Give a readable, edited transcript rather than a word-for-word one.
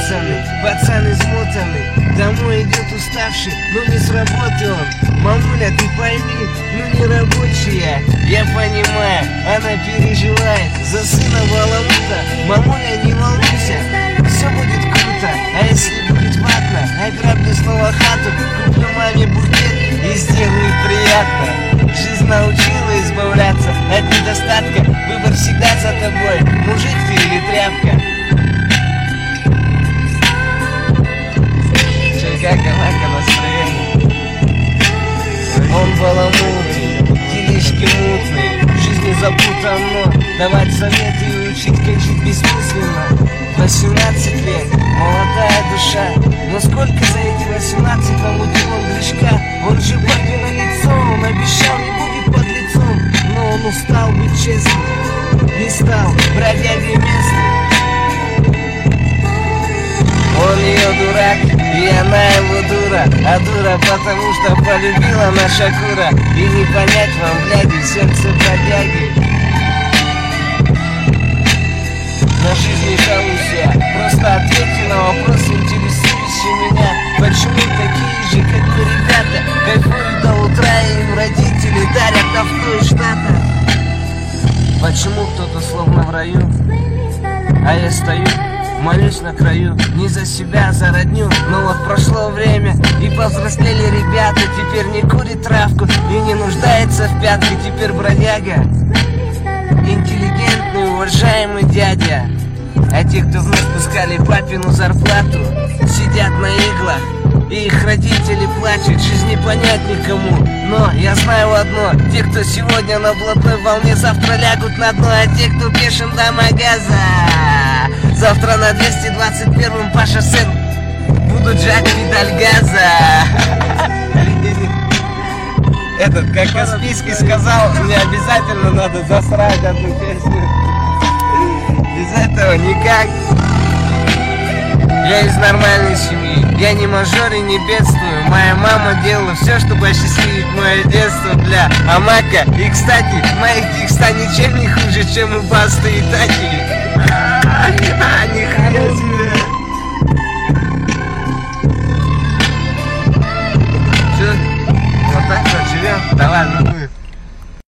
пацан измотанный, домой идет уставший, но не с работы он. Мамуля, ты пойми, ну не рабочая. Я понимаю, она переживает за сына баламута. Мамуля, не волнуйся, все будет круто. А если будет ватно, ограблю снова хату, куплю маме букет и сделаю приятно. Жизнь научила избавляться от недостатка. Выбор всегда за тобой, мужик ты или тряпка. Как настроение? Он баламутный, делишки мутные, в жизни запутано. Давать советы и учить, как жить бессмысленно. 18 лет, молодая душа. Но сколько за эти 18 намутил он грешка? Он же папе на лицо, он обещал не будет под лицом. Но он устал быть честным, не стал бродягой местным. Он ее дурак, и она его дура. А дура потому что полюбила наша кура. И не понять вам, бляди, сердце бродяги. На жизнь не жалуюсь я, просто ответьте на вопрос, интересующий меня. Почему такие же, как мы, ребята, кайфуют до утра, и им родители дарят авто и штата? Почему кто-то словно в раю, а я стою, молюсь на краю, не за себя, а за родню. Но вот прошло время, и повзрослели ребята. Теперь не курит травку и не нуждается в пятке. Теперь бродяга, интеллигентный, уважаемый дядя. А те, кто вновь пускали папину зарплату, сидят на иглах, и их родители плачут. Жизнь не понять никому, но я знаю одно: те, кто сегодня на блатной волне, завтра лягут на дно. А те, кто пешим до магаза, завтра на 221-м по шоссе будут жать педаль газа. Этот, как Каспийский сказал, мне обязательно надо засрать одну песню. Без этого никак. Я из нормальной семьи, я не мажор и не бедствую. Моя мама делала все, чтобы осчастливить мое детство для Амака. И, кстати, моих текста ничем не хуже, чем у Басты и Таки.